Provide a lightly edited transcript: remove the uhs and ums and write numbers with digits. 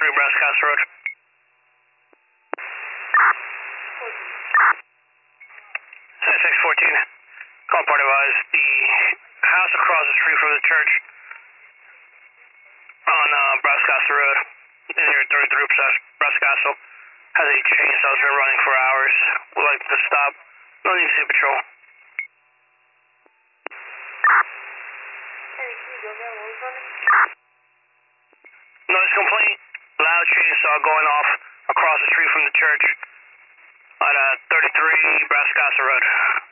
Brascasa Road. 6614. Call party wise, the house across the street from the church on Brascasa Road, near 33 Brascasa, has a chainsaw been running for hours. Would like to stop. No need to see patrol. Noise complaint. Loud chainsaw going off across the street from the church on 33 Brascasa Road.